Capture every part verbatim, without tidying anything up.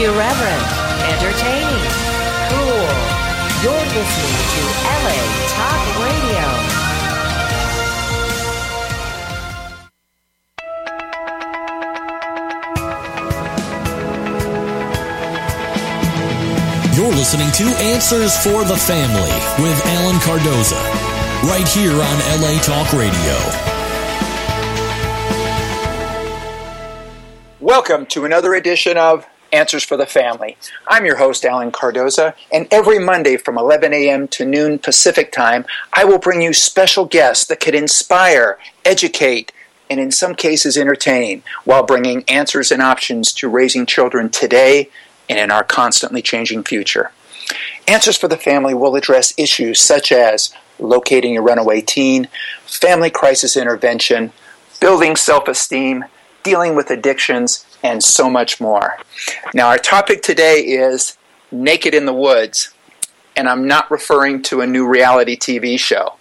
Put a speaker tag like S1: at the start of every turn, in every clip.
S1: Irreverent, entertaining, cool. You're listening to L A Talk Radio.
S2: You're listening to Answers for the Family with Alan Cardoza, right here on L A Talk Radio.
S3: Welcome to another edition of Answers for the Family. I'm your host, Alan Cardoza, and every Monday from eleven a.m. to noon Pacific Time, I will bring you special guests that could inspire, educate, and in some cases entertain, while bringing answers and options to raising children today and in our constantly changing future. Answers for the Family will address issues such as locating a runaway teen, family crisis intervention, building self-esteem, dealing with addictions, and so much more. Now, our topic today is Naked in the Woods, and I'm not referring to a new reality T V show.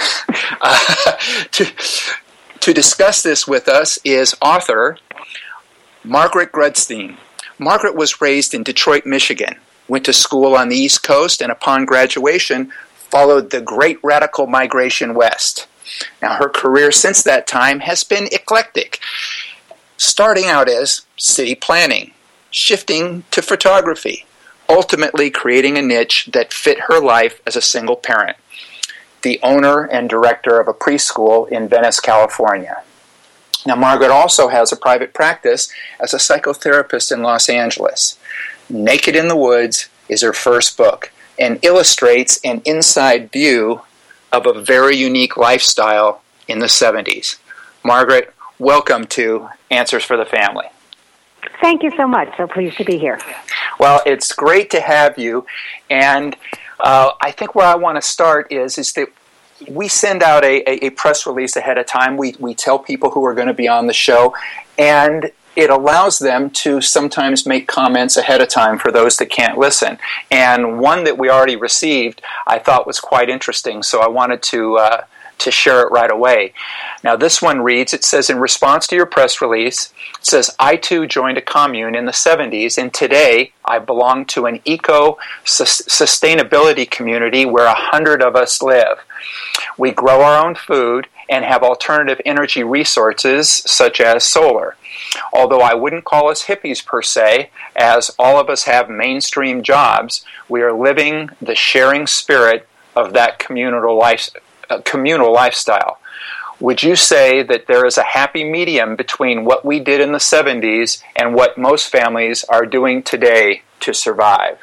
S3: uh, to, to discuss this with us is author Margaret Grudstein. Margaret was raised in Detroit, Michigan, went to school on the East Coast, and upon graduation, followed the Great Radical Migration West. Now, her career since that time has been eclectic, starting out as city planning, shifting to photography, ultimately creating a niche that fit her life as a single parent, the owner and director of a preschool in Venice, California. Now, Margaret also has a private practice as a psychotherapist in Los Angeles. Naked in the Woods is her first book and illustrates an inside view of a very unique lifestyle in the seventies. Margaret, welcome to Answers for the Family.
S4: Thank you so much. So pleased to be here.
S3: Well, it's great to have you. And uh, I think where I want to start is, is that we send out a, a, a press release ahead of time. We, we tell people who are going to be on the show, and it allows them to sometimes make comments ahead of time for those that can't listen. And one that we already received I thought was quite interesting, so I wanted to uh, to share it right away. Now, this one reads, it says, in response to your press release, it says, I too joined a commune in the seventies, and today I belong to an eco-sustainability community where a hundred of us live. We grow our own food and have alternative energy resources such as solar. Although I wouldn't call us hippies per se, as all of us have mainstream jobs, we are living the sharing spirit of that communal life, uh, communal lifestyle. Would you say that there is a happy medium between what we did in the seventies and what most families are doing today to survive?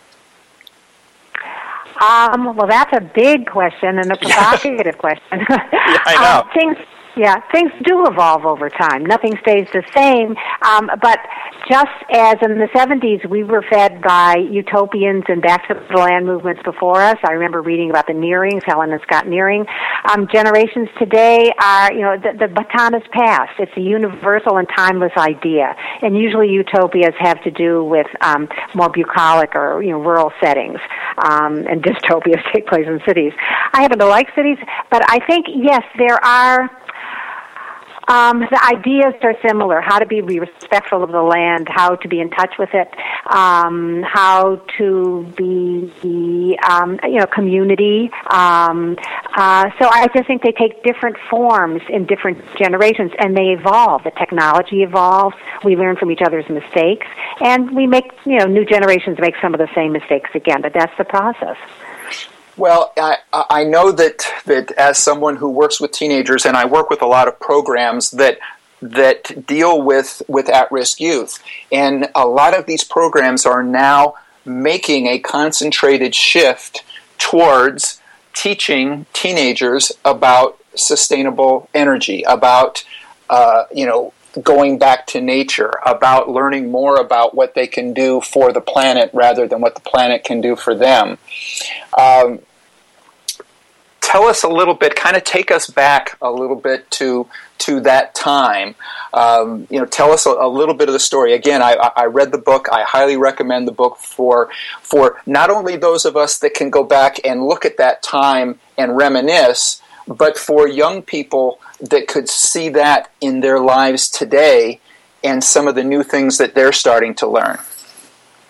S4: Um, well, that's a big question and a provocative question.
S3: Yeah, I know.
S4: um, things, yeah, things do evolve over time. Nothing stays the same. Um, but just as in the seventies, we were fed by utopians and back to the land movements before us. I remember reading about the Nearings, Helen and Scott Nearing. Um, generations today are, you know, the, the baton is passed. It's a universal and timeless idea. And usually utopias have to do with um, more bucolic or, you know, rural settings. Um, and dystopias take place in cities. I happen to like cities, but I think, yes, there are... Um, the ideas are similar, how to be respectful of the land, how to be in touch with it, um, how to be, um, you know, community. Um, uh, so I just think they take different forms in different generations, and they evolve. The technology evolves. We learn from each other's mistakes, and we make, you know, new generations make some of the same mistakes again, but that's the process.
S3: Well, I, I know that, that as someone who works with teenagers, and I work with a lot of programs that that deal with, with at-risk youth, and a lot of these programs are now making a concentrated shift towards teaching teenagers about sustainable energy, about uh, you know, going back to nature, about learning more about what they can do for the planet rather than what the planet can do for them. Um, tell us a little bit, kind of take us back a little bit to to that time. Um, you know, tell us a, a little bit of the story. Again, I, I read the book. I highly recommend the book for for not only those of us that can go back and look at that time and reminisce, but for young people that could see that in their lives today and some of the new things that they're starting to learn.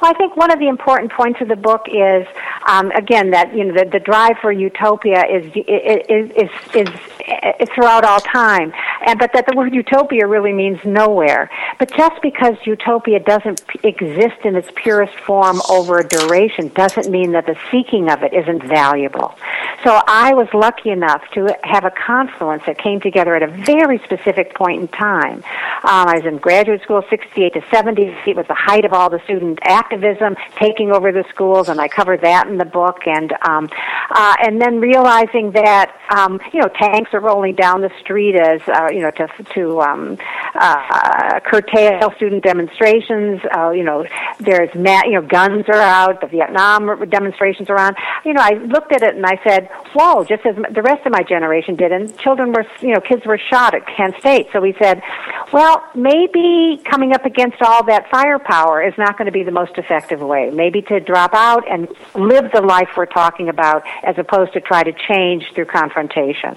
S4: Well, I think one of the important points of the book is, um, again, that you know the, the drive for utopia is is is, is, is throughout all time, and but that the word utopia really means nowhere. But just because utopia doesn't p- exist in its purest form over a duration doesn't mean that the seeking of it isn't valuable. So I was lucky enough to have a confluence that came together at a very specific point in time. Um, I was in graduate school, sixty-eight to seventy. It was the height of all the student activism taking over the schools, and I covered that in the book. And um, uh, and then realizing that um, you know tanks are rolling down the street as uh, you know to to um, uh, curtail student demonstrations. Uh, you know there's ma- you know guns are out. The Vietnam demonstrations are on. You know I looked at it and I said, whoa! Just as the rest of my generation did, and children were you know kids were shot at Kent State. So we said, well, maybe coming up against all that firepower is not going to be the most effective way. Maybe to drop out and live the life we're talking about as opposed to try to change through confrontation.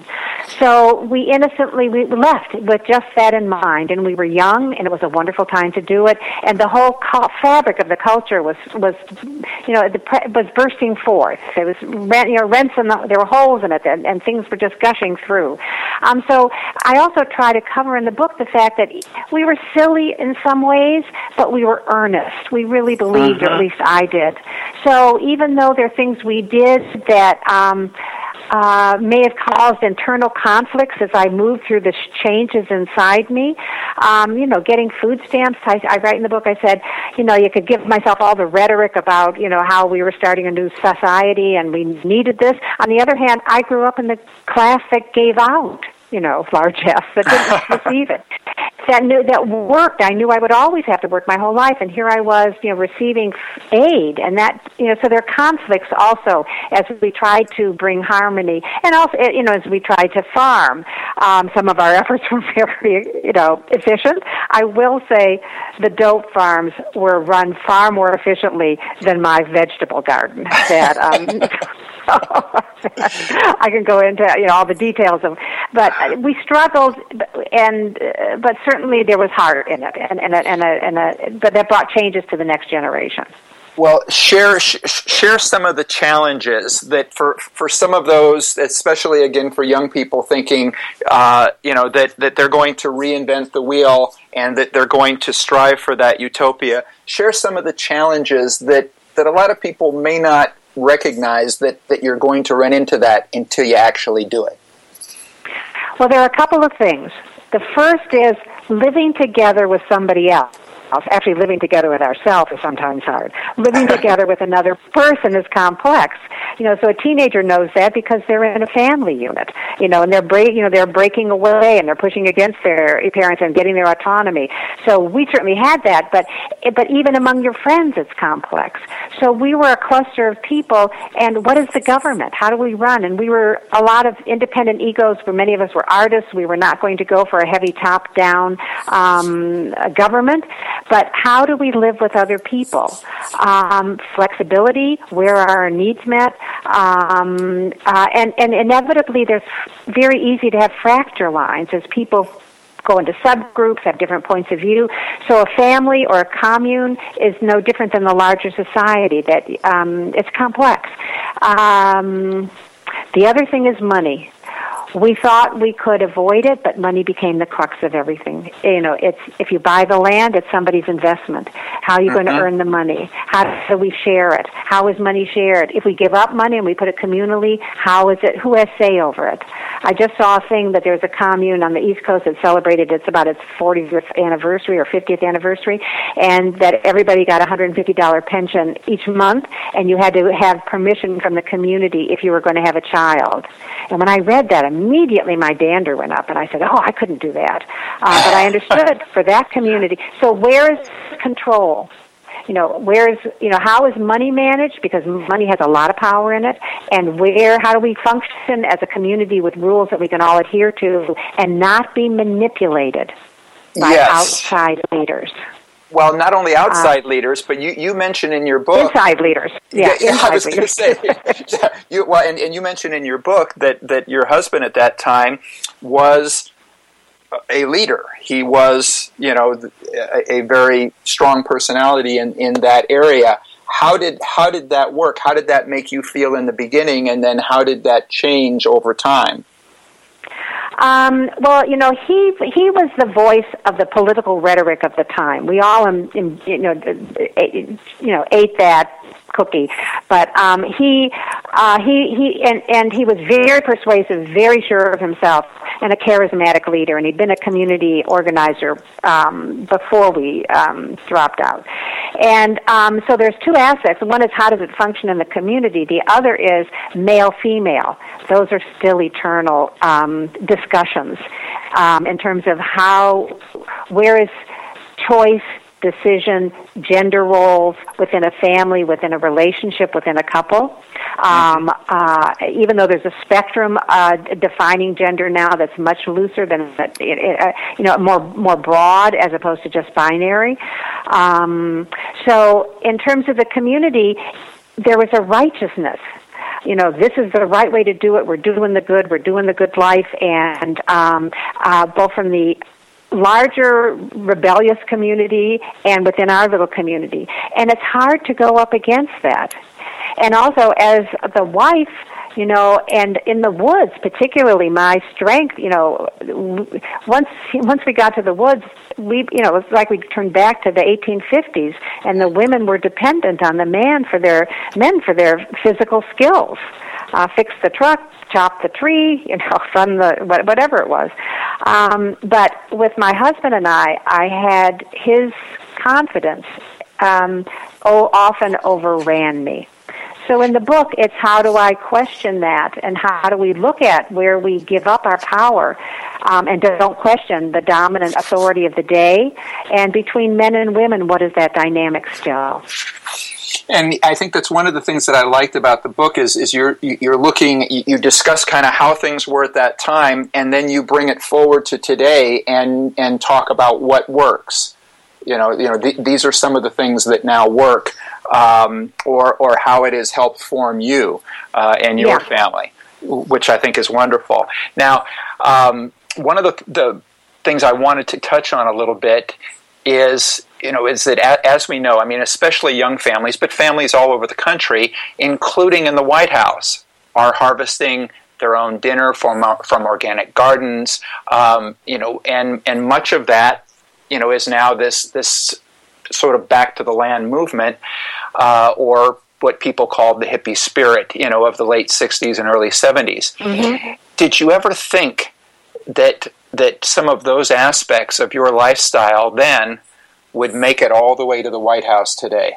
S4: So we innocently we left with just that in mind, and we were young, and it was a wonderful time to do it, and the whole co- fabric of the culture was, was you know, the pre- was bursting forth. There was, you know, rents in the, there were holes in it, and, and things were just gushing through. Um, so I also try to cover in the book the fact that we were silly in some ways, but we were earnest. We really believed, uh-huh. or at least I did. So even though there are things we did that um, uh, may have caused internal conflicts as I moved through the changes inside me, um, you know, getting food stamps, I, I write in the book, I said, you know, you could give myself all the rhetoric about, you know, how we were starting a new society and we needed this. On the other hand, I grew up in the class that gave out, you know, largesse, that didn't receive it. That knew that worked. I knew I would always have to work my whole life, and here I was, you know, receiving aid, and that, you know, so there are conflicts also as we tried to bring harmony, and also, you know, as we tried to farm. Um, some of our efforts were very, you know, efficient. I will say the dope farms were run far more efficiently than my vegetable garden. That. Um, I can go into you know all the details of, but we struggled, and uh, but certainly there was heart in it, and and a, and, a, and a, but that brought changes to the next generation.
S3: Well, share sh- share some of the challenges that for for some of those, especially again for young people thinking, uh, you know, that that they're going to reinvent the wheel and that they're going to strive for that utopia. Share some of the challenges that that a lot of people may not recognize that, that you're going to run into that until you actually do it.
S4: Well, there are a couple of things. The first is living together with somebody else. Actually, living together with ourselves is sometimes hard. Living together with another person is complex. You know, so a teenager knows that because they're in a family unit. You know, and they're break, you know, they're breaking away and they're pushing against their parents and getting their autonomy. So we certainly had that, but but even among your friends, it's complex. So we were a cluster of people, and what is the government? How do we run? And we were a lot of independent egos. Where many of us were artists. We were not going to go for a heavy top-down um, government. But how do we live with other people? Um, flexibility, where are our needs met? Um, uh, and, and inevitably, there's very easy to have fracture lines as people go into subgroups, have different points of view. So a family or a commune is no different than the larger society. That um, it's complex. Um, the other thing is money. We thought we could avoid it, but money became the crux of everything. You know, it's if you buy the land, it's somebody's investment. How are you mm-hmm. going to earn the money? How do we share it? How is money shared? If we give up money and we put it communally, how is it? Who has say over it? I just saw a thing that there's a commune on the East Coast that celebrated it's about its fortieth anniversary or fiftieth anniversary, and that everybody got a one hundred fifty dollars pension each month, and you had to have permission from the community if you were going to have a child. And when I read that, immediately my dander went up, and I said, oh, I couldn't do that. Uh, but I understood for that community. So where is control? You know, where is, you know, how is money managed? Because money has a lot of power in it. And where, how do we function as a community with rules that we can all adhere to and not be manipulated by
S3: yes.
S4: outside leaders?
S3: Well, not only outside uh, leaders, but you, you mentioned in your book...
S4: Inside leaders. Yeah,
S3: yeah
S4: inside
S3: I was going to say. you, well, and, and you mentioned in your book that, that your husband at that time was a leader. He was, you know, a, a very strong personality in, in that area. How did how did that work? How did that make you feel in the beginning, and then how did that change over time?
S4: Um, well, you know, he he was the voice of the political rhetoric of the time. We all, um, you know, you know, ate that cookie, but um, he uh, he he and and he was very persuasive, very sure of himself, and a charismatic leader. And he'd been a community organizer um, before we um, dropped out. And um, so there's two aspects. One is how does it function in the community. The other is male-female. Those are still eternal um, discussions um, in terms of how, where is choice, decision, gender roles within a family, within a relationship, within a couple. Um, uh, even though there's a spectrum uh, defining gender now that's much looser than, uh, you know, more more broad as opposed to just binary. Um, so in terms of the community, there was a righteousness. You know, this is the right way to do it. We're doing the good. We're doing the good life. And um, uh, both from the larger rebellious community and within our little community. And it's hard to go up against that. And also as the wife, you know, and in the woods, particularly my strength, you know, once once we got to the woods, we, you know, it was like we turned back to the eighteen fifties, and the women were dependent on the man for their men for their physical skills. Uh, fix the truck, chop the tree, you know, run the whatever it was. Um, but with my husband and I, I had his confidence um, oh, often overran me. So in the book, it's how do I question that, and how do we look at where we give up our power um, and don't question the dominant authority of the day, and between men and women, what is that dynamic still?
S3: And I think that's one of the things that I liked about the book is is you're you're looking, you discuss kind of how things were at that time, and then you bring it forward to today and and talk about what works. You know, you know, th- these are some of the things that now work, um, or or how it has helped form you uh, and your yeah. family, which I think is wonderful. Now, um, one of the the things I wanted to touch on a little bit is, you know, is that as we know, I mean, especially young families, but families all over the country, including in the White House, are harvesting their own dinner from from organic gardens, um, you know, and and much of that, you know, is now this this sort of back to the land movement, uh, or what people called the hippie spirit, you know, of the late sixties and early seventies. Mm-hmm. Did you ever think that that some of those aspects of your lifestyle then would make it all the way to the White House today?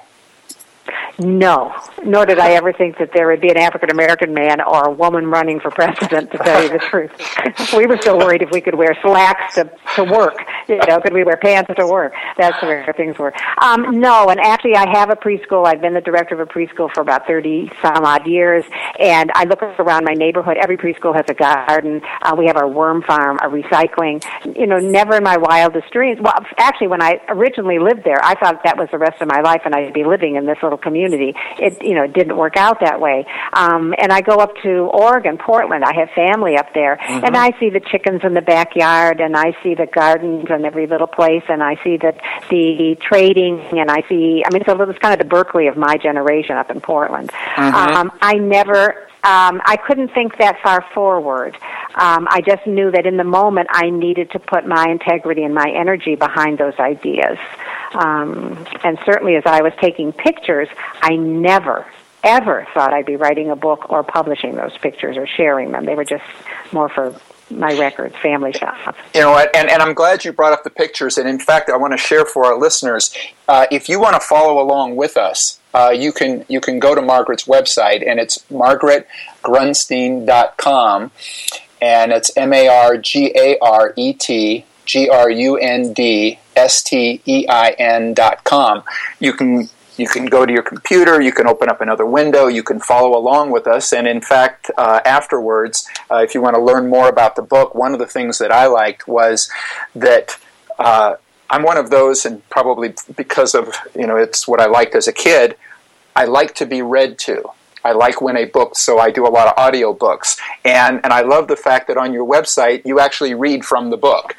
S4: No, nor did I ever think that there would be an African-American man or a woman running for president, to tell you the truth. We were still worried if we could wear slacks to, to work. You know, could we wear pants to work? That's the way things were. Um, no, and actually I have a preschool. I've been the director of a preschool for about thirty-some-odd years, and I look around my neighborhood. Every preschool has a garden. Uh, we have our worm farm, our recycling. You know, never in my wildest dreams. Well, actually, when I originally lived there, I thought that was the rest of my life, and I'd be living in this little community. It, you know, didn't work out that way. Um, and I go up to Oregon, Portland. I have family up there, mm-hmm. and I see the chickens in the backyard, and I see the gardens in every little place, and I see the the trading, and I see. I mean, it's, a little, it's kind of the Berkeley of my generation up in Portland. Mm-hmm. Um, I never. Um, I couldn't think that far forward. Um, I just knew that in the moment I needed to put my integrity and my energy behind those ideas. Um, and certainly as I was taking pictures, I never, ever thought I'd be writing a book or publishing those pictures or sharing them. They were just more for my records, family shots.
S3: You know what, and, and I'm glad you brought up the pictures, and in fact, I want to share for our listeners, uh, if you want to follow along with us, uh, you can you can go to Margaret's website, and it's margaret grunstein dot com, and it's M A R G A R E T G R U N D S T E I N dot com. You can You can go to your computer, you can open up another window, you can follow along with us, and in fact, uh, afterwards, uh, if you want to learn more about the book, one of the things that I liked was that uh, I'm one of those, and probably because of, you know, it's what I liked as a kid, I like to be read to. I like when a book, so I do a lot of audio books, and, and I love the fact that on your website, you actually read from the book.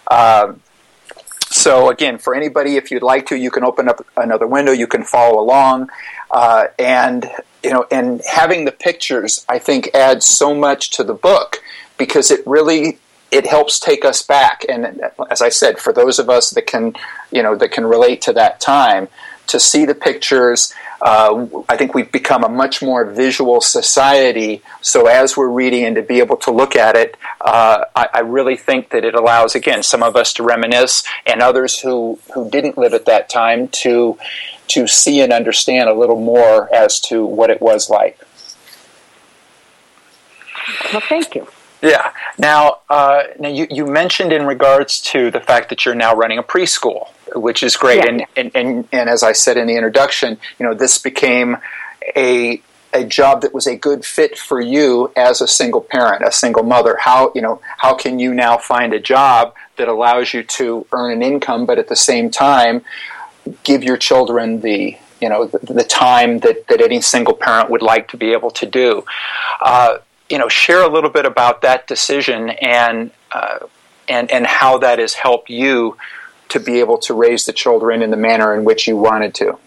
S3: Uh, so again, for anybody, if you'd like to, you can open up another window. You can follow along, uh, and you know, and having the pictures, I think, adds so much to the book because it really it helps take us back. And as I said, for those of us that can, you know, that can relate to that time, to see the pictures. Uh, I think we've become a much more visual society, so as we're reading and to be able to look at it, uh, I, I really think that it allows, again, some of us to reminisce and others who, who didn't live at that time to to see and understand a little more as to what it was like.
S4: Well, thank you.
S3: Yeah. Now, uh, now you, you mentioned in regards to the fact that you're now running a preschool, which is great.
S4: Yeah.
S3: And, and, and, and as I said in the introduction, you know, this became a a job that was a good fit for you as a single parent, a single mother. How, you know, how can you now find a job that allows you to earn an income, but at the same time give your children the, you know, the, the time that, that any single parent would like to be able to do? Uh, you know, share a little bit about that decision and uh, and and how that has helped you to be able to raise the children in the manner in which you wanted to.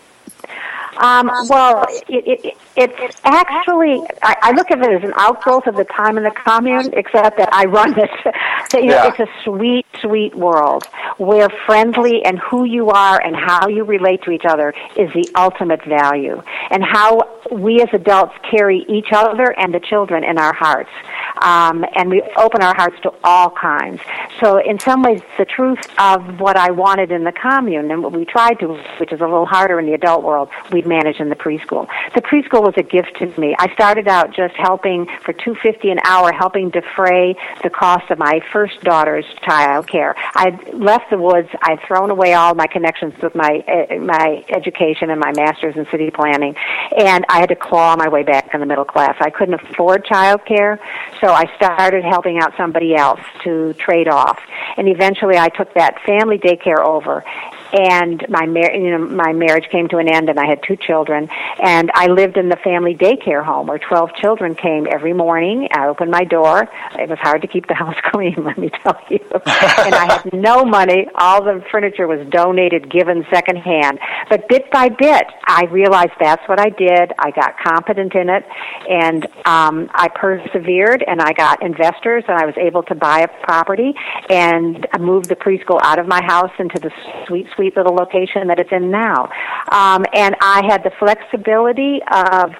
S4: Um, well, it, it, it's actually, I, I look at it as an outgrowth of the time in the commune, except that I run it. So, you know,
S3: Yeah.
S4: it's a sweet, sweet world where friendly and who you are and how you relate to each other is the ultimate value, and how we as adults carry each other and the children in our hearts. Um, and we open our hearts to all kinds. So in some ways, the truth of what I wanted in the commune and what we tried to, which is a little harder in the adult world, we've managed in the preschool. The preschool was a gift to me. I started out just helping for two dollars and fifty cents an hour, helping defray the cost of my first daughter's child care. I'd left the woods. I'd thrown away all my connections with my uh, my education and my master's in city planning, and I had to claw my way back in the middle class. I couldn't afford child care, so I started helping out somebody else to trade off. And eventually I took that family daycare over, and my mar- you know, my marriage came to an end, and I had two children, and I lived in the family daycare home where twelve children came every morning. I opened my door. It was hard to keep the house clean, let me tell you. And I had no money. All the furniture was donated, given secondhand. But bit by bit, I realized that's what I did. I got competent in it, and um, I persevered, and I got investors, and I was able to buy a property and move the preschool out of my house into the sweet, sweet little location that it's in now. Um, and I had the flexibility of,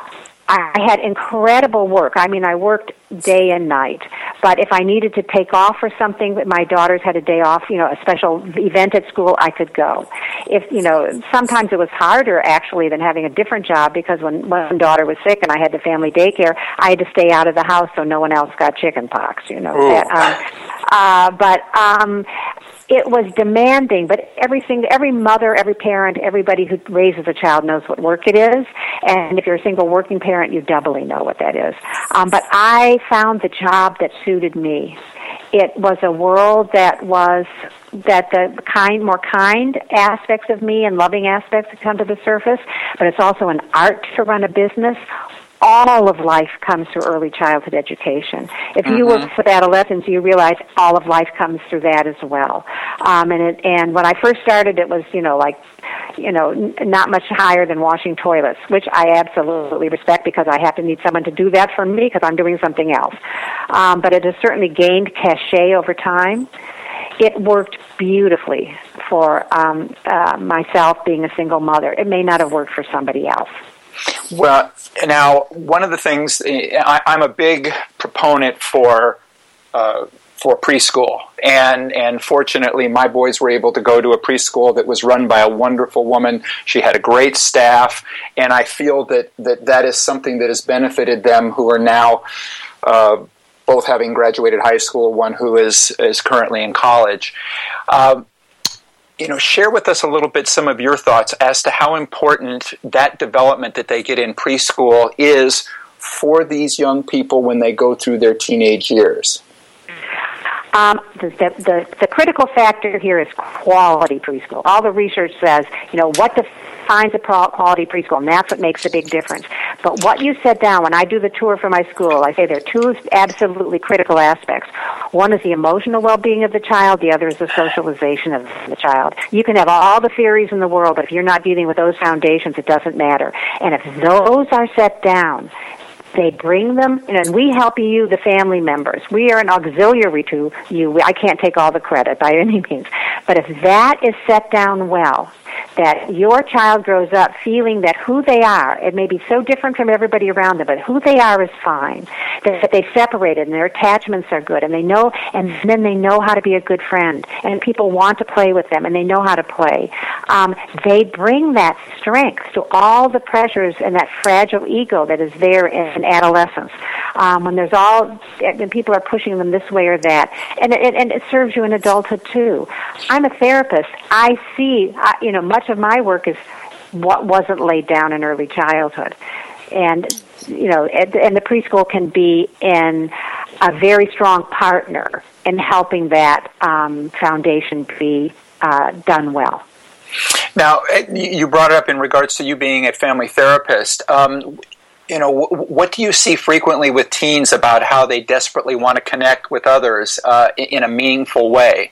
S4: I had incredible work. I mean, I worked day and night. But if I needed to take off for something, my daughters had a day off, you know, a special event at school, I could go. If, you know, sometimes it was harder, actually, than having a different job, because when one daughter was sick and I had the family daycare, I had to stay out of the house so no one else got chicken pox, you know. That, um, uh, but um, it was demanding, but everything, every mother, every parent, everybody who raises a child knows what work it is. And if you're a single working parent, you doubly know what that is. Um, but I found the job that suited me. It was a world that was, that the kind, more kind aspects of me and loving aspects had come to the surface, but it's also an art to run a business. All of life comes through early childhood education. If you
S3: Mm-hmm.
S4: work with adolescents, you realize all of life comes through that as well. Um, and it, and when I first started, it was, you know, like, you know, n- not much higher than washing toilets, which I absolutely respect, because I have to need someone to do that for me because I'm doing something else. Um, but it has certainly gained cachet over time. It worked beautifully for um, uh, myself being a single mother. It may not have worked for somebody else.
S3: Well, now, one of the things, I, I'm a big proponent for uh, for preschool, and and fortunately, my boys were able to go to a preschool that was run by a wonderful woman. She had a great staff, and I feel that that, that is something that has benefited them, who are now uh, both having graduated high school, one who is, is currently in college. Uh, You know, share with us a little bit some of your thoughts as to how important that development that they get in preschool is for these young people when they go through their teenage years.
S4: Um, the, the, the critical factor here is quality preschool. All the research says, you know, what the finds a quality preschool, and that's what makes a big difference. But what you set down, when I do the tour for my school, I say there are two absolutely critical aspects. One is the emotional well-being of the child, the other is the socialization of the child. You can have all the theories in the world, but if you're not dealing with those foundations, it doesn't matter. And if those are set down, they bring them, and we help you, the family members. We are an auxiliary to you. I can't take all the credit by any means. But if that is set down well, that your child grows up feeling that who they are, it may be so different from everybody around them, but who they are is fine, that they've separated and their attachments are good, and they know, and then they know how to be a good friend, and people want to play with them, and they know how to play. Um, they bring that strength to all the pressures and that fragile ego that is there in adolescence. Um, when there's all, when people are pushing them this way or that, and it, and it serves you in adulthood too. I'm a therapist. I see, I, you know, much of my work is what wasn't laid down in early childhood. And, you know, and the preschool can be in a very strong partner in helping that um, foundation be uh, done well.
S3: Now, you brought it up in regards to you being a family therapist. Um, you know, what do you see frequently with teens about how they desperately want to connect with others uh, in a meaningful way?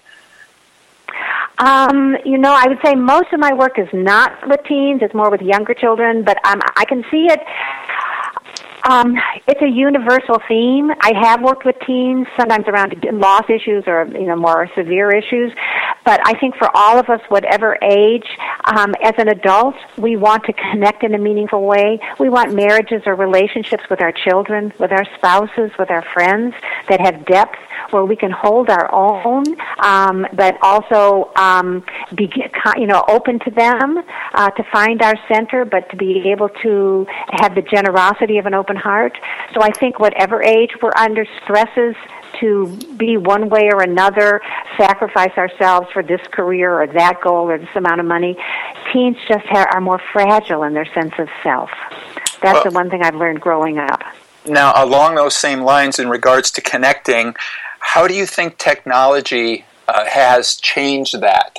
S4: Um, you know, I would say most of my work is not with teens. It's more with younger children, but um, I can see it. Um, it's a universal theme. I have worked with teens, sometimes around loss issues or, you know, more severe issues. But I think for all of us, whatever age, um, as an adult, we want to connect in a meaningful way. We want marriages or relationships with our children, with our spouses, with our friends that have depth, where we can hold our own, um, but also um, be, you know, open to them, uh, to find our center, but to be able to have the generosity of an open heart. So I think whatever age we're under stresses to be one way or another, sacrifice ourselves for this career or that goal or this amount of money, teens just ha- are more fragile in their sense of self. That's well, the one thing I've learned growing up.
S3: Now, along those same lines in regards to connecting, how do you think technology uh, has changed that?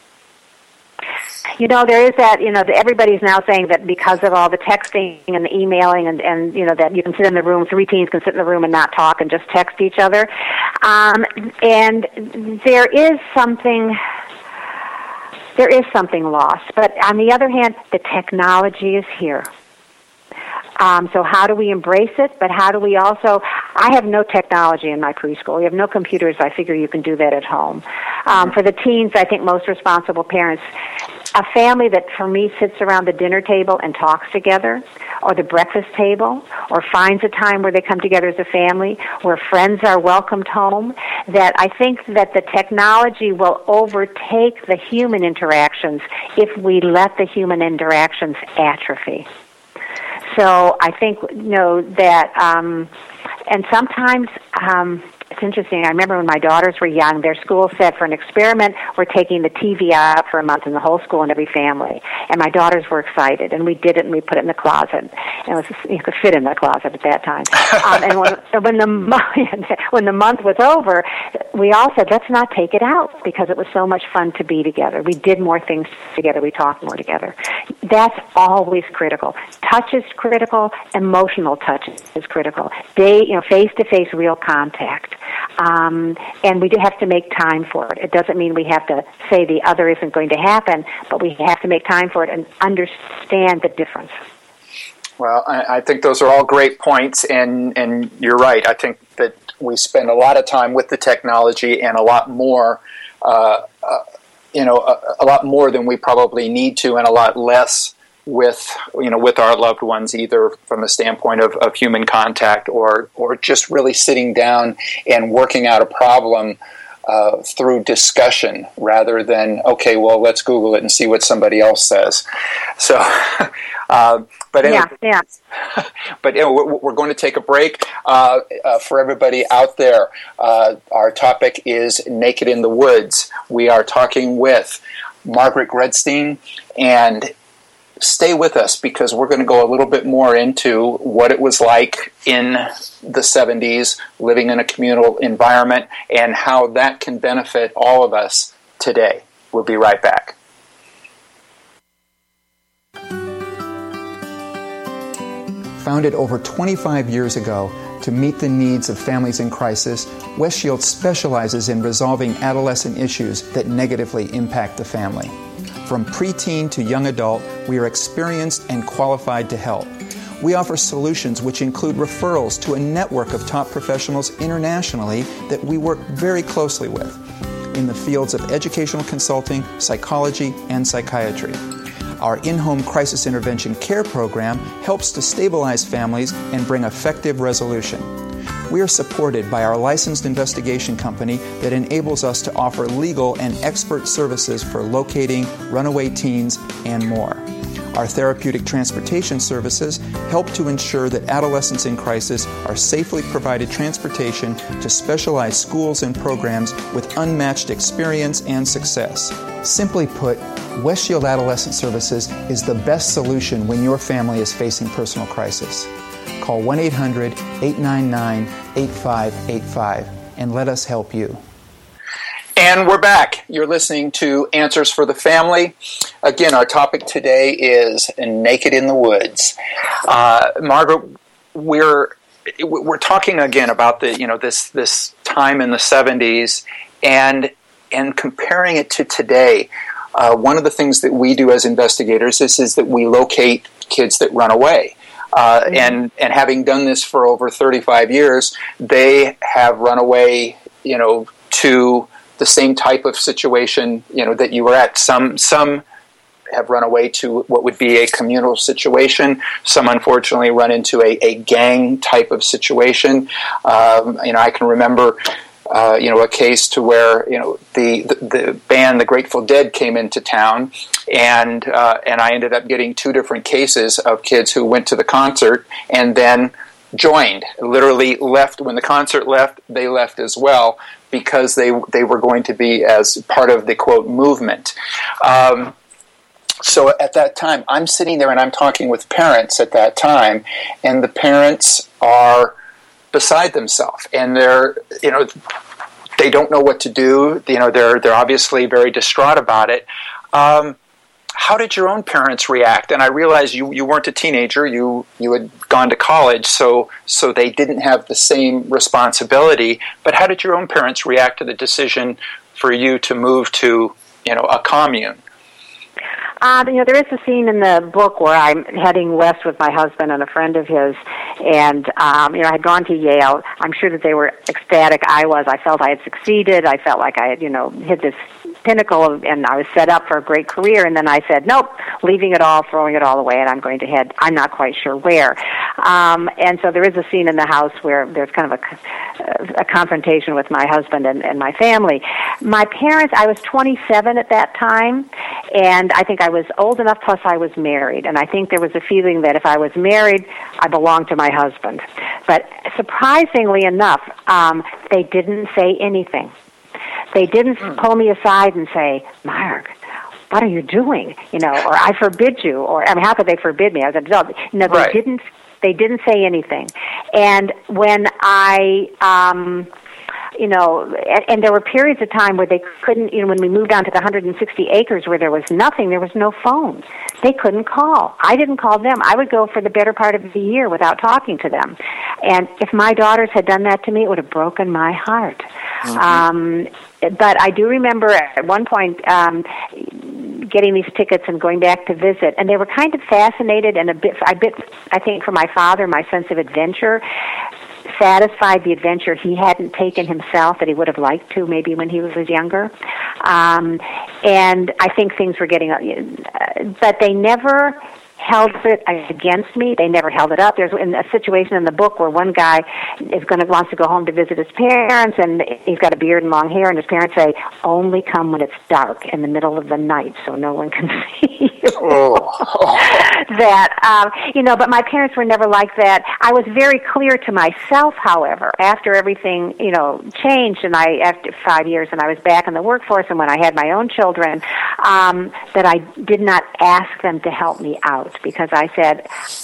S4: You know, there is that, you know, everybody's now saying that because of all the texting and the emailing and, and, you know, that you can sit in the room, three teens can sit in the room and not talk and just text each other. Um, and there is something, there is something lost. But on the other hand, the technology is here. Um, so how do we embrace it? But how do we also, I have no technology in my preschool. We have no computers. I figure you can do that at home. Um, for the teens, I think most responsible parents, a family that for me sits around the dinner table and talks together, or the breakfast table, or finds a time where they come together as a family, where friends are welcomed home, that I think that the technology will overtake the human interactions if we let the human interactions atrophy. So I think, you know, that, um, and sometimes um, it's interesting. I remember when my daughters were young, their school said for an experiment, we're taking the T V out for a month in the whole school and every family. And my daughters were excited, and we did it, and we put it in the closet. And it was, you could fit in the closet at that time. um, and when, when, the, when the month was over, we all said, let's not take it out, because it was so much fun to be together. We did more things together. We talked more together. That's always critical. Touch is critical. Emotional touch is critical. Day, you know, face-to-face real contact. Um, and we do have to make time for it. It doesn't mean we have to say the other isn't going to happen, but we have to make time for it and understand the difference.
S3: Well, I, I think those are all great points, and, and you're right. I think that we spend a lot of time with the technology and a lot more, uh, uh, you know, a, a lot more than we probably need to, and a lot less with, you know, with our loved ones, either from the standpoint of, of human contact or or just really sitting down and working out a problem uh, through discussion rather than, okay, well, let's Google it and see what somebody else says. So, uh, but anyway,
S4: yeah, yeah.
S3: But anyway, we're, we're going to take a break. Uh, uh, for everybody out there, uh, our topic is Naked in the Woods. We are talking with Margaret Gredstein, and stay with us because we're going to go a little bit more into what it was like in the seventies, living in a communal environment, and how that can benefit all of us today. We'll be right back. Founded over twenty-five years ago to meet the needs of families in crisis, West Shield specializes in resolving adolescent issues that negatively impact the family. From preteen to young adult, we are experienced and qualified to help. We offer solutions which include referrals to a network of top professionals internationally that we work very closely with in the fields of educational consulting, psychology, and psychiatry. Our in-home crisis intervention care program helps to stabilize families and bring effective resolution. We are supported by our licensed investigation company that enables us to offer legal and expert services for locating runaway teens and more. Our therapeutic transportation services help to ensure that adolescents in crisis are safely provided transportation to specialized schools and programs with unmatched experience and success. Simply put, West Shield Adolescent Services is the best solution when your family is facing personal crisis. Call one eight hundred, eight nine nine, eight five eight five and let us help you. And we're back. You're listening to Answers for the Family. Again, our topic today is Naked in the Woods. Uh, Margaret, we're we're talking again about the you know this this time in the seventies and and comparing it to today. Uh, one of the things that we do as investigators is, is that we locate kids that run away. Uh, mm-hmm. and, and having done this for over thirty-five years, they have run away, you know, to the same type of situation, you know, that you were at. Some some have run away to what would be a communal situation. Some, unfortunately, run into a, a gang type of situation. Um, you know, I can remember, uh, you know, a case to where, you know, the, the, the band, the Grateful Dead, came into town, and uh, and I ended up getting two different cases of kids who went to the concert and then joined, literally left. When the concert left, they left as well, because they they were going to be as part of the, quote, movement. Um, so at that time, I'm sitting there and I'm talking with parents at that time, and the parents are beside themselves, and they're, you know, they don't know what to do. You know, they're they're obviously very distraught about it. Um, How did your own parents react? And I realize you, you weren't a teenager, you you had gone to college, so so they didn't have the same responsibility. But how did your own parents react to the decision for you to move to, you know, a commune?
S4: Uh, you know, there is a scene in the book where I'm heading west with my husband and a friend of his, and, um, you know, I had gone to Yale. I'm sure that they were ecstatic. I was. I felt I had succeeded. I felt like I had, you know, hit this pinnacle, of, and I was set up for a great career, and then I said, nope, leaving it all, throwing it all away, and I'm going to head, I'm not quite sure where. Um, and so there is a scene in the house where there's kind of a, a confrontation with my husband and, and my family. My parents, I was twenty-seven at that time, and I think I was old enough, plus I was married, and I think there was a feeling that if I was married, I belonged to my husband. But surprisingly enough, um, they didn't say anything. They didn't pull me aside and say, Mark, what are you doing? You know, or I forbid you, or I mean, how could they forbid me? I was an adult. You know, they
S3: right.
S4: didn't. They didn't say anything. And when I, um, you know, and, and there were periods of time where they couldn't. You know, when we moved on to the one hundred sixty acres where there was nothing, there was no phones. They couldn't call. I didn't call them. I would go for the better part of the year without talking to them. And if my daughters had done that to me, it would have broken my heart. Mm-hmm. Um, but I do remember at one point um, getting these tickets and going back to visit, and they were kind of fascinated and a bit, a bit, I think, for my father, my sense of adventure satisfied the adventure he hadn't taken himself that he would have liked to maybe when he was younger. Um, and I think things were getting, uh, but they never held it against me. They never held it up. There's a situation in the book where one guy is going to wants to go home to visit his parents, and he's got a beard and long hair, and his parents say, "Only come when it's dark in the middle of the night, so no one can see you." Oh. That um, you know, but my parents were never like that. I was very clear to myself, however, after everything you know changed, and I after five years, and I was back in the workforce, and when I had my own children, um, that I did not ask them to help me out. Because I said,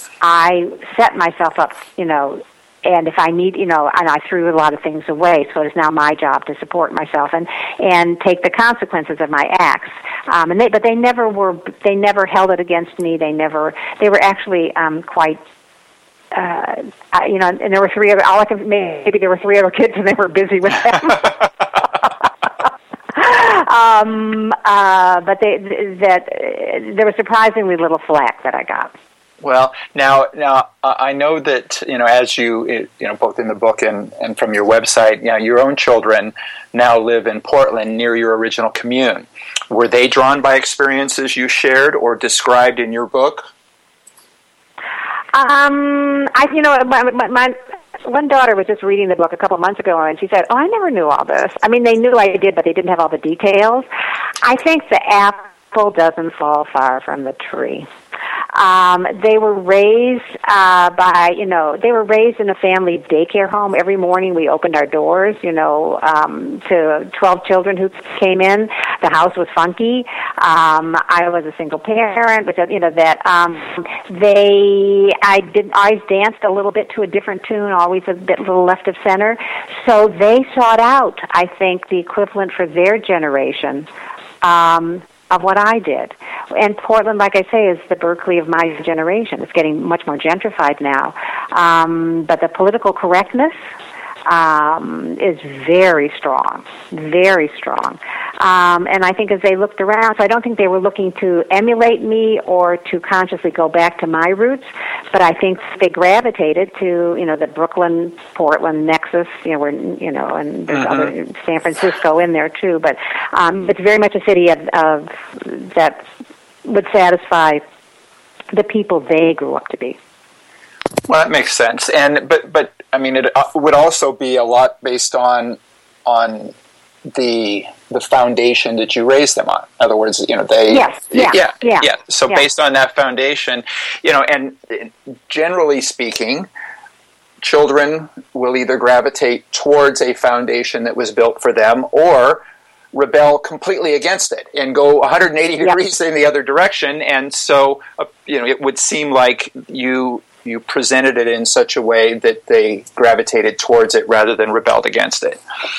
S4: I set myself up, you know, and if I need, you know, and I threw a lot of things away, so it's now my job to support myself and, and take the consequences of my acts. Um, and they, but they never were, they never held it against me. They never, they were actually um, quite uh, I, you know, and there were three other, all I can, maybe there were three other kids and they were busy with them. um, uh, but they, that, uh, there was surprisingly little flack that I got.
S3: Well, now, now uh, I know that, you know, as you, you know, both in the book and, and from your website, you know, your own children now live in Portland near your original commune. Were they drawn by experiences you shared or described in your book?
S4: Um, I, you know, my, my, my one daughter was just reading the book a couple months ago, and she said, "Oh, I never knew all this." I mean, they knew I did, but they didn't have all the details. I think the apple doesn't fall far from the tree. Um, they were raised uh, by, you know, they were raised in a family daycare home. Every morning we opened our doors, you know, um, to twelve children who came in. The house was funky. Um, I was a single parent, but, you know, that um, they, I did, always danced a little bit to a different tune, always a bit little left of center. So they sought out, I think, the equivalent for their generation. Um, of what I did. And Portland, like I say, is the Berkeley of my generation. It's getting much more gentrified now. Um, but the political correctness um, is very strong, very strong. Um, and I think as they looked around, so I don't think they were looking to emulate me or to consciously go back to my roots, but I think they gravitated to, you know, the Brooklyn, Portland nexus, you know, where, you know, and there's uh-huh. other, San Francisco in there too, but um, it's very much a city of, of that would satisfy the people they grew up to be.
S3: Well, that makes sense, and but but I mean, it would also be a lot based on on the the foundation that you raised them on. In other words, you know, they
S4: yes, yeah,
S3: yeah,
S4: yeah.
S3: yeah. So
S4: yeah.
S3: based on that foundation, you know, and generally speaking, children will either gravitate towards a foundation that was built for them, or rebel completely against it and go one hundred eighty
S4: yep.
S3: degrees in the other direction. And so, uh, you know, it would seem like you. You presented it in such a way that they gravitated towards it rather than rebelled against it.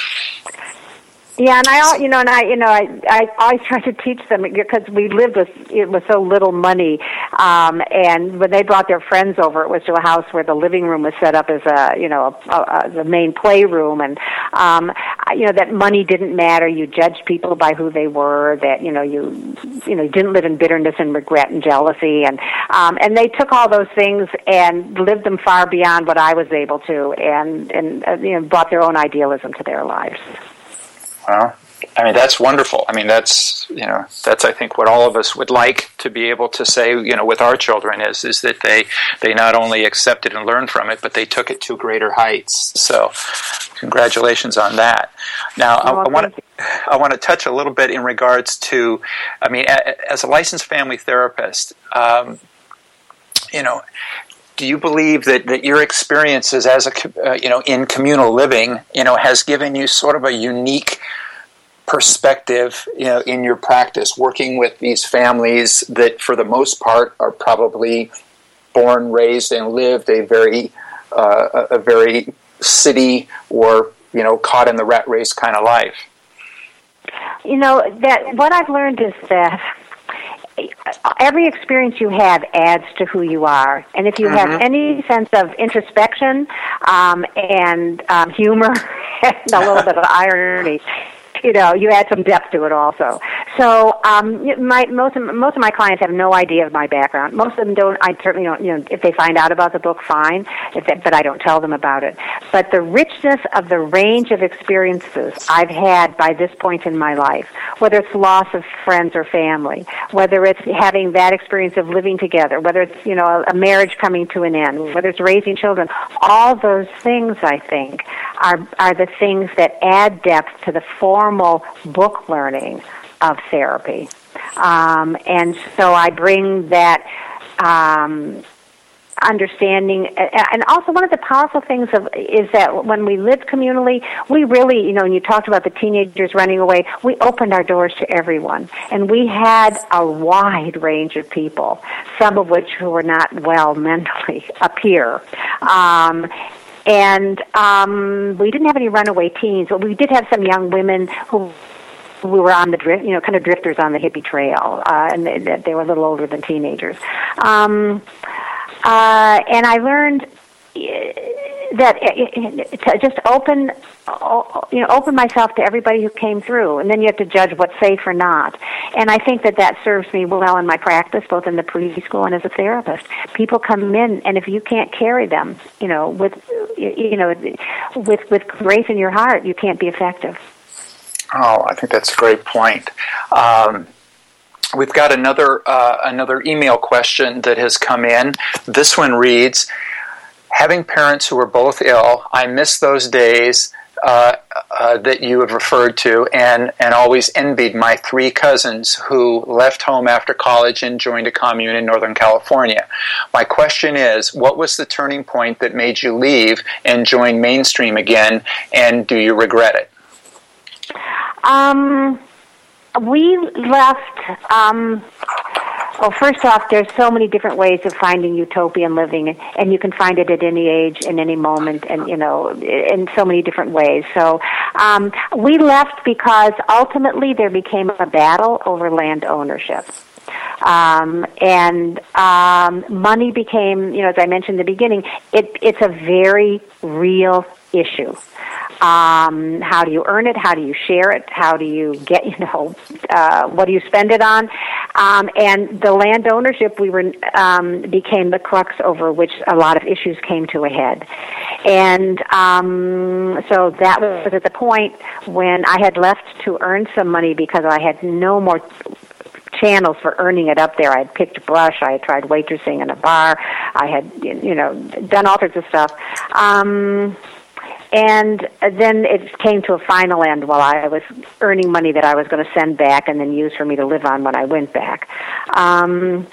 S4: Yeah, and I, you know, and I, you know, I, I always try to teach them because we lived with it with so little money, um, and when they brought their friends over, it was to a house where the living room was set up as a, you know, a, a, the main playroom, and um, you know that money didn't matter. You judged people by who they were. That you know, you, you know, you didn't live in bitterness and regret and jealousy, and um, and they took all those things and lived them far beyond what I was able to, and and uh, you know, brought their own idealism to their lives.
S3: Well, I mean, that's wonderful. I mean, that's, you know, that's, I think, what all of us would like to be able to say, you know, with our children is, is that they, they not only accepted and learned from it, but they took it to greater heights. So congratulations on that. Now, I, I want to, I want to touch a little bit in regards to, I mean, a, as a licensed family therapist, um, you know, do you believe that, that your experiences as a, uh, you know, in communal living, you know, has given you sort of a unique perspective, you know, in your practice, working with these families that, for the most part, are probably born, raised, and lived a very, uh, a very city or, you know, caught in the rat race kind of life?
S4: You know, that what I've learned is that every experience you have adds to who you are. And if you mm-hmm. have any sense of introspection um, and um, humor and a little bit of irony, you know, you add some depth to it also. So um, my most of, most of my clients have no idea of my background. Most of them don't. I certainly don't. You know, if they find out about the book, fine. If they, but I don't tell them about it. But the richness of the range of experiences I've had by this point in my life, whether it's loss of friends or family, whether it's having that experience of living together, whether it's, you know, a marriage coming to an end, whether it's raising children, all those things, I think, are are the things that add depth to the formal book learning of therapy. Um, and so I bring that um, understanding. And also one of the powerful things of, is that when we lived communally, we really, you know, when you talked about the teenagers running away, we opened our doors to everyone. And we had a wide range of people, some of which who were not well mentally, appear. Um, and um, we didn't have any runaway teens, but we did have some young women who we were on the drift, you know, kind of drifters on the hippie trail, uh, and they, they were a little older than teenagers. Um, uh, and I learned that to just open, you know, open myself to everybody who came through, and then you have to judge what's safe or not. And I think that that serves me well in my practice, both in the preschool and as a therapist. People come in, and if you can't carry them, you know, with you know, with with grace in your heart, you can't be effective.
S3: Oh, I think that's a great point. Um, we've got another uh, another email question that has come in. This one reads, having parents who were both ill, I miss those days uh, uh, that you have referred to, and, and always envied my three cousins who left home after college and joined a commune in Northern California. My question is, what was the turning point that made you leave and join mainstream again, and do you regret it?
S4: Um, we left... Um Well, first off, there's so many different ways of finding utopian living, and you can find it at any age, in any moment, and, you know, in so many different ways. So um, we left because ultimately there became a battle over land ownership. Um, and um, money became, you know, as I mentioned in the beginning, it, it's a very real issue. Um, how do you earn it? How do you share it? How do you get, you know, uh, what do you spend it on? Um, and the land ownership we were um, became the crux over which a lot of issues came to a head. And um, so that was at the point when I had left to earn some money because I had no more channels for earning it up there. I had picked brush. I had tried waitressing in a bar. I had, you know, done all sorts of stuff. Um, And then it came to a final end while I was earning money that I was going to send back and then use for me to live on when I went back. Um,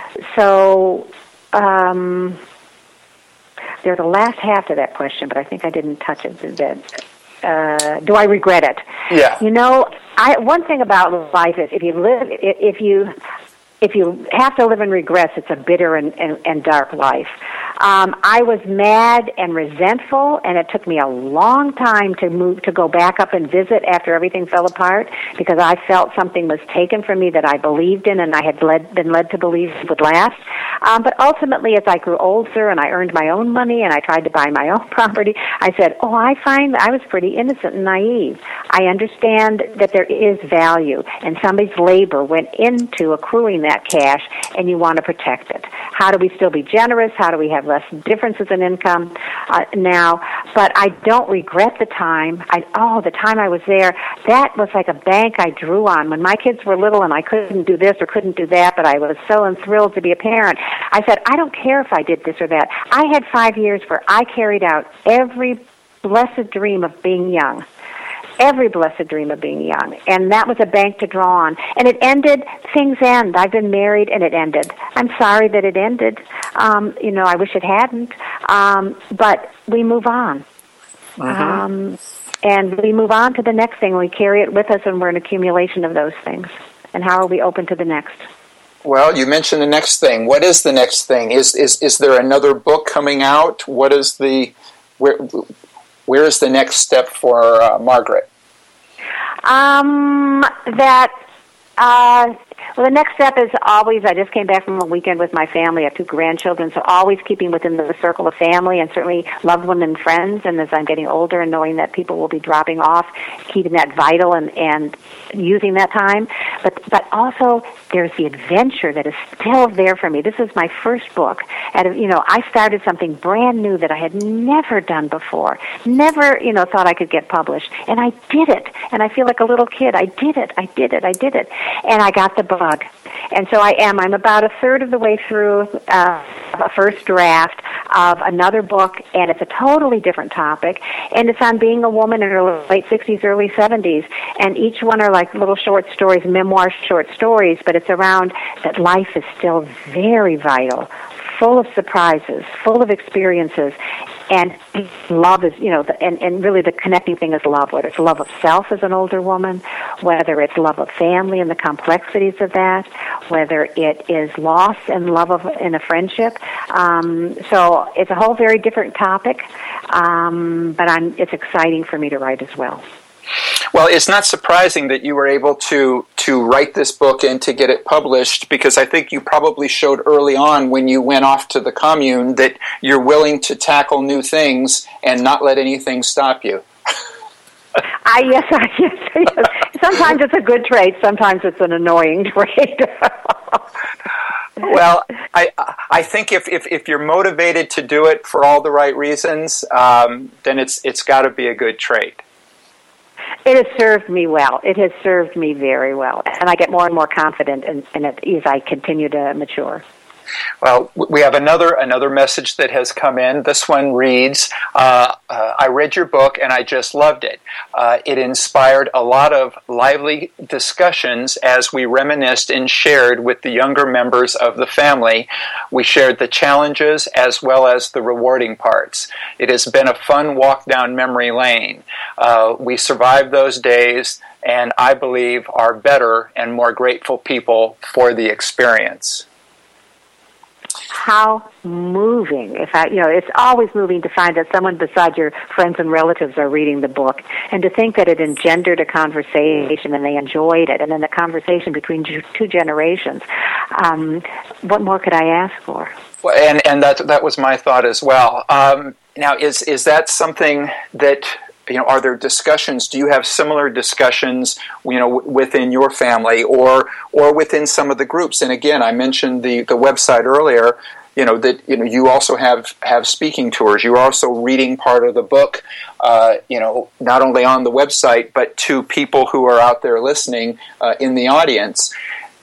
S4: so um, there's the last half to that question, but I think I didn't touch it. That, uh, do I regret it?
S3: Yeah.
S4: You know, I, one thing about life is if you live, if you if you have to live in regrets, it's a bitter and, and, and dark life. Um, I was mad and resentful, and it took me a long time to move to go back up and visit after everything fell apart because I felt something was taken from me that I believed in and I had led, been led to believe would last. Um, but ultimately, as I grew older and I earned my own money and I tried to buy my own property, I said, oh, I find I was pretty innocent and naive. I understand that there is value, and somebody's labor went into accruing that cash, and you want to protect it. How do we still be generous? How do we have less differences in income uh, now? But I don't regret the time. I oh, the time I was there, that was like a bank I drew on. When my kids were little and I couldn't do this or couldn't do that, but I was so enthralled to be a parent, I said, I don't care if I did this or that. I had five years where I carried out every blessed dream of being young. Every blessed dream of being young. And that was a bank to draw on. And it ended, things end. I've been married and it ended. I'm sorry that it ended. Um, you know, I wish it hadn't. Um, but we move on. Mm-hmm. Um, and we move on to the next thing. We carry it with us and we're an accumulation of those things. And how are we open to the next?
S3: Well, you mentioned the next thing. What is the next thing? Is is is there another book coming out? What is the where where is the next step for uh, Margaret?
S4: Um, that, uh, well, the next step is always, I just came back from a weekend with my family. I have two grandchildren, so always keeping within the circle of family and certainly loved ones and friends. And as I'm getting older and knowing that people will be dropping off, keeping that vital and, and using that time. But, but also there's the adventure that is still there for me. This is my first book. And, you know, I started something brand new that I had never done before. Never, you know, thought I could get published. And I did it. And I feel like a little kid. I did it. I did it. I did it. And I got the bug. And so I am. I'm about a third of the way through uh, a first draft of another book, and it's a totally different topic. And it's on being a woman in her late sixties, early seventies. And each one are like little short stories, memoir short stories, but it's around that life is still very vital, full of surprises, full of experiences, and love is, you know, the, and, and really the connecting thing is love, whether it's love of self as an older woman, whether it's love of family and the complexities of that, whether it is loss and love of in a friendship. Um, so it's a whole very different topic, um, but I'm, it's exciting for me to write as well.
S3: Well, it's not surprising that you were able to to write this book and to get it published, because I think you probably showed early on when you went off to the commune that you're willing to tackle new things and not let anything stop you.
S4: I, yes, I, yes, yes. Sometimes it's a good trait. Sometimes it's an annoying trait.
S3: Well, I I think if, if, if you're motivated to do it for all the right reasons, um, then it's it's got to be a good trait.
S4: It has served me well. It has served me very well, and I get more and more confident in, in it as I continue to mature.
S3: Well, we have another another message that has come in. This one reads, uh, uh, I read your book and I just loved it. Uh, it inspired a lot of lively discussions as we reminisced and shared with the younger members of the family. We shared the challenges as well as the rewarding parts. It has been a fun walk down memory lane. Uh, we survived those days and I believe are better and more grateful people for the experience.
S4: How moving. If I, you know, it's always moving to find that someone besides your friends and relatives are reading the book, and to think that it engendered a conversation and they enjoyed it, and then the conversation between two generations. Um, what more could I ask for?
S3: Well, and and that that was my thought as well. Um, now, is is that something that, you know, are there discussions? Do you have similar discussions, you know, w- within your family or or within some of the groups? And again, I mentioned the, the website earlier. You know that you know you also have, have speaking tours. You're also reading part of the book. Uh, you know, not only on the website, but to people who are out there listening uh, in the audience.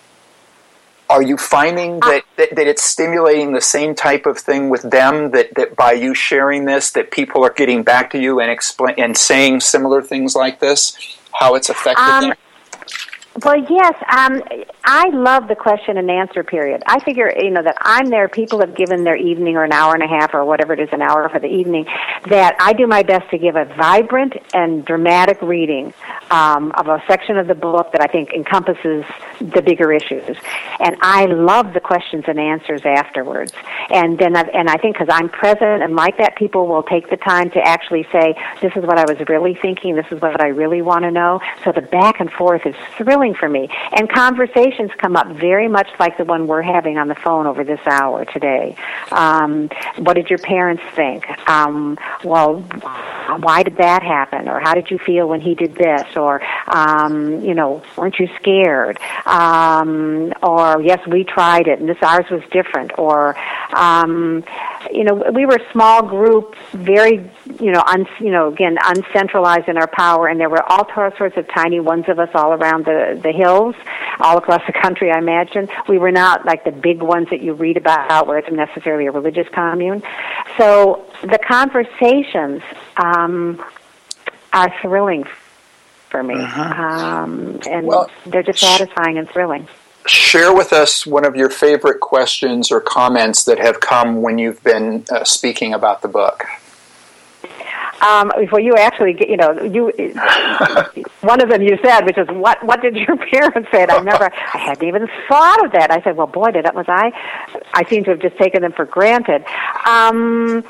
S3: Are you finding that, that, that it's stimulating the same type of thing with them, that, that by you sharing this, that people are getting back to you and explain and saying similar things like this, how it's affected
S4: um,
S3: them?
S4: Well, yes. Um, I love the question and answer period. I figure, you know, that I'm there. People have given their evening or an hour and a half or whatever it is, an hour for the evening, that I do my best to give a vibrant and dramatic reading um, of a section of the book that I think encompasses the bigger issues. And I love the questions and answers afterwards. And then, I've, and I think because I'm present and like that, people will take the time to actually say, this is what I was really thinking, this is what I really want to know. So the back and forth is thrilling for me. And conversations come up very much like the one we're having on the phone over this hour today. Um, what did your parents think? Um, well, why did that happen? Or how did you feel when he did this? Or, um, you know, weren't you scared? Um, or, yes, we tried it, and this ours was different. Or, um, you know, we were a small group, very, you know, un, you know, again, uncentralized in our power, and there were all sorts of tiny ones of us all around the, the hills, all across the country, I imagine. We were not like the big ones that you read about where it's necessarily a religious commune. So the conversations um, are thrilling for me, uh-huh. um, and well, they're just satisfying and thrilling.
S3: Share with us one of your favorite questions or comments that have come when you've been uh, speaking about the book.
S4: Um, well, you actually, you know, you one of them you said, which is, what what did your parents say? And I remember I hadn't even thought of that. I said, well, boy, did that was I. I seem to have just taken them for granted. Um,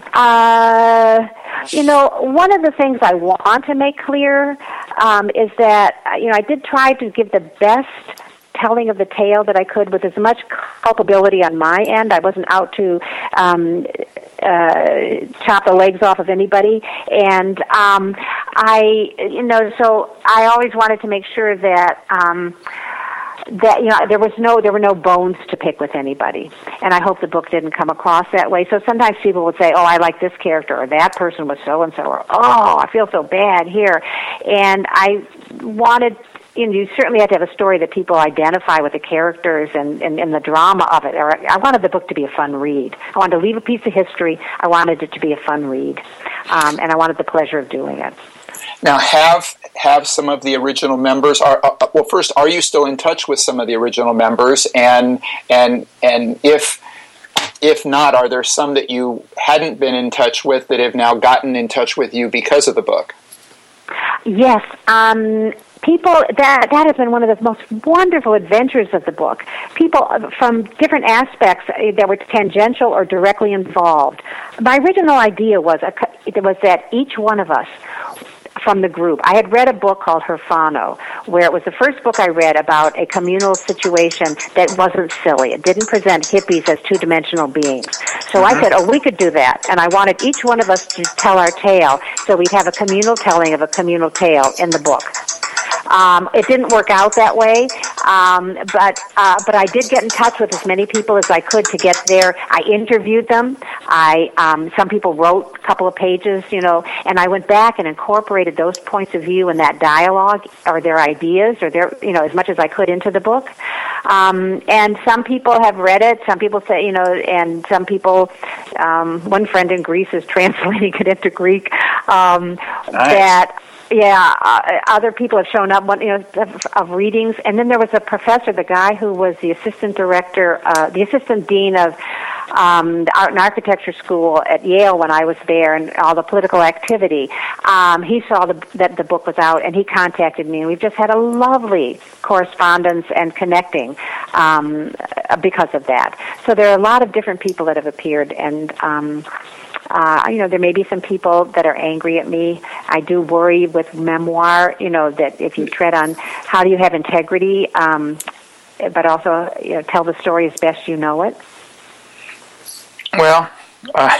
S4: uh, you know, one of the things I want to make clear um, is that, you know, I did try to give the best telling of the tale that I could with as much culpability on my end. I wasn't out to um, uh, chop the legs off of anybody. And um, I, you know, so I always wanted to make sure that um, that, you know, there was no, there were no bones to pick with anybody. And I hope the book didn't come across that way. So sometimes people would say, oh, I like this character, or that person was so-and-so, or, oh, I feel so bad here. And I wanted, you know, you certainly have to have a story that people identify with the characters and, and, and the drama of it. Or I wanted the book to be a fun read. I wanted to leave a piece of history. I wanted it to be a fun read. Um, and I wanted the pleasure of doing it.
S3: Now, have have some of the original members? Are uh, well, first, are you still in touch with some of the original members? And and and if if not, are there some that you hadn't been in touch with that have now gotten in touch with you because of the book?
S4: Yes. Um, People, that that has been one of the most wonderful adventures of the book. People from different aspects that were tangential or directly involved. My original idea was a, it was that each one of us from the group. I had read a book called Herfano, where it was the first book I read about a communal situation that wasn't silly. It didn't present hippies as two-dimensional beings. So I said, oh, we could do that. And I wanted each one of us to tell our tale, so we'd have a communal telling of a communal tale in the book. Um, it didn't work out that way, um, but uh, but I did get in touch with as many people as I could to get there. I interviewed them. I um, some people wrote a couple of pages, you know, and I went back and incorporated those points of view and that dialogue or their ideas or their, you know, as much as I could into the book. Um, and some people have read it. Some people say, you know, and some people. Um, one friend in Greece is translating it into Greek. Um,
S3: nice.
S4: That. Yeah, uh, other people have shown up, you know, of, of readings, and then there was a professor, the guy who was the assistant director, uh, the assistant dean of um, the Art and Architecture School at Yale when I was there, and all the political activity. Um, he saw the, that the book was out, and he contacted me, and we've just had a lovely correspondence and connecting um, because of that. So there are a lot of different people that have appeared, and. Um, Uh, you know, there may be some people that are angry at me. I do worry with memoir, you know, that if you tread on how do you have integrity, um, but also, you know, tell the story as best you know it.
S3: Well, uh,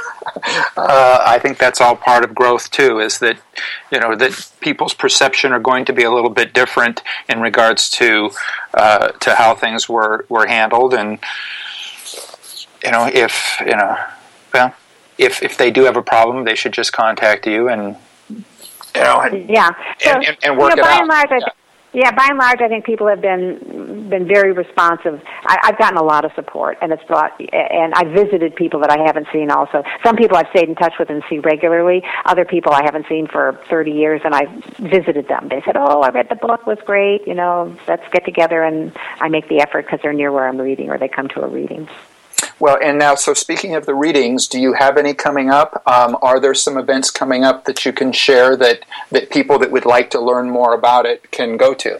S3: uh, I think that's all part of growth too, is that, you know, that people's perception are going to be a little bit different in regards to uh, to how things were, were handled. And, you know, if, you know, well... If if they do have a problem, they should just contact you and you know and,
S4: yeah so,
S3: and, and, and work
S4: you know,
S3: it
S4: by
S3: out.
S4: And large, I
S3: yeah.
S4: th- yeah, by and large, I think people have been been very responsive. I, I've gotten a lot of support, and it's brought. And I've visited people that I haven't seen. Also, some people I've stayed in touch with and see regularly. Other people I haven't seen for thirty years, and I've visited them. They said, "Oh, I read the book; it was great. You know, let's get together." And I make the effort because they're near where I'm reading, or they come to a reading.
S3: Well, and now, so speaking of the readings, do you have any coming up? Um, are there some events coming up that you can share that, that people that would like to learn more about it can go to?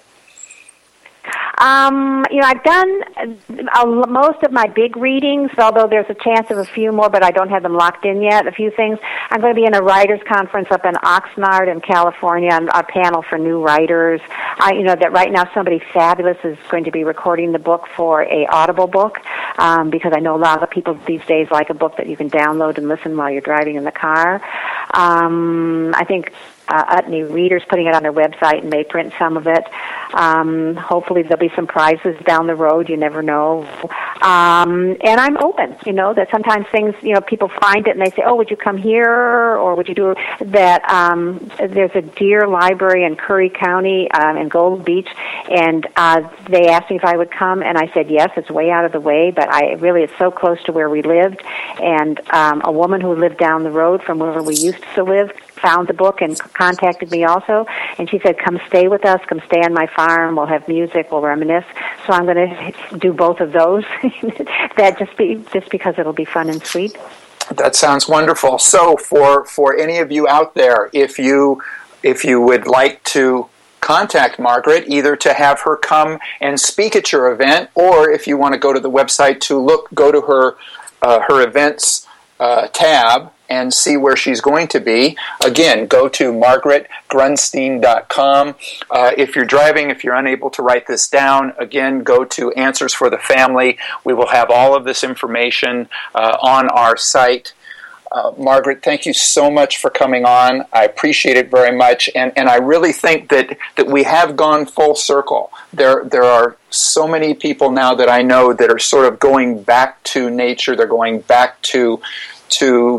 S4: Um, you know, I've done uh, most of my big readings, although there's a chance of a few more, but I don't have them locked in yet. A few things. I'm going to be in a writers' conference up in Oxnard in California, on a panel for new writers. I, you know, that right now somebody fabulous is going to be recording the book for a Audible book, um, because I know a lot of people these days like a book that you can download and listen while you're driving in the car. Um, I think Uh, Utne Readers putting it on their website and may print some of it. Um, hopefully there'll be some prizes down the road. You never know. Um, and I'm open, you know, that sometimes things, you know, people find it and they say, oh, would you come here? Or would you do that? Um, there's a deer library in Curry County um, in Gold Beach, and uh, they asked me if I would come, and I said yes. It's way out of the way, but I really, it's so close to where we lived. And um, a woman who lived down the road from where we used to live found the book and contacted me also, and she said, come stay with us, come stay on my farm, we'll have music, we'll reminisce. So I'm going to do both of those, that just be just because it'll be fun and sweet.
S3: That sounds wonderful. So for, for any of you out there, if you if you would like to contact Margaret, either to have her come and speak at your event, or if you want to go to the website to look, go to her uh, her events uh, tab, and see where she's going to be. Again, go to margaret grunstein dot com. Uh, if you're driving, if you're unable to write this down, again, go to Answers for the Family. We will have all of this information uh, on our site. Uh, Margaret, thank you so much for coming on. I appreciate it very much, and, and I really think that, that we have gone full circle. There there are so many people now that I know that are sort of going back to nature. They're going back to to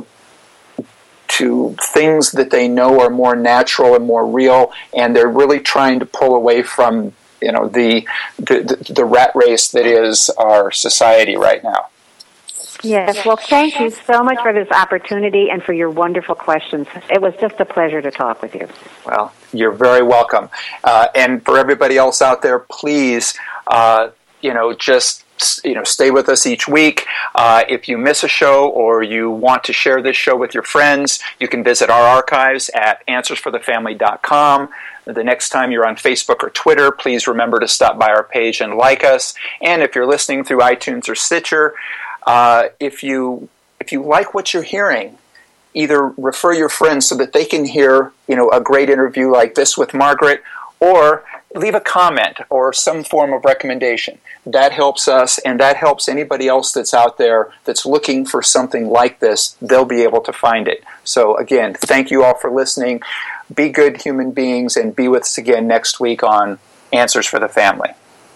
S3: to things that they know are more natural and more real, and they're really trying to pull away from, you know, the the, the, the rat race that is our society right now.
S4: Yes, well, thank you so much for this opportunity and for your wonderful questions. It was just a pleasure to talk with you.
S3: Well, you're very welcome. Uh, and for everybody else out there, please, uh, you know, just you know, stay with us each week. Uh, if you miss a show or you want to share this show with your friends, you can visit our archives at answers for the family dot com. The next time you're on Facebook or Twitter, please remember to stop by our page and like us. And if you're listening through iTunes or Stitcher, uh, if you if you like what you're hearing, either refer your friends so that they can hear, you know, a great interview like this with Margaret, or leave a comment or some form of recommendation. That helps us, and that helps anybody else that's out there that's looking for something like this. They'll be able to find it. So again, thank you all for listening. Be good human beings, and be with us again next week on Answers for the Family.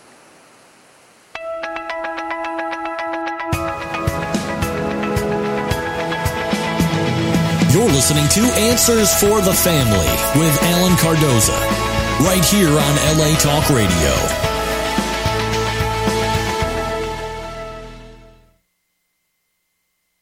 S2: You're listening to Answers for the Family with Alan Cardoza, right here on L A Talk Radio.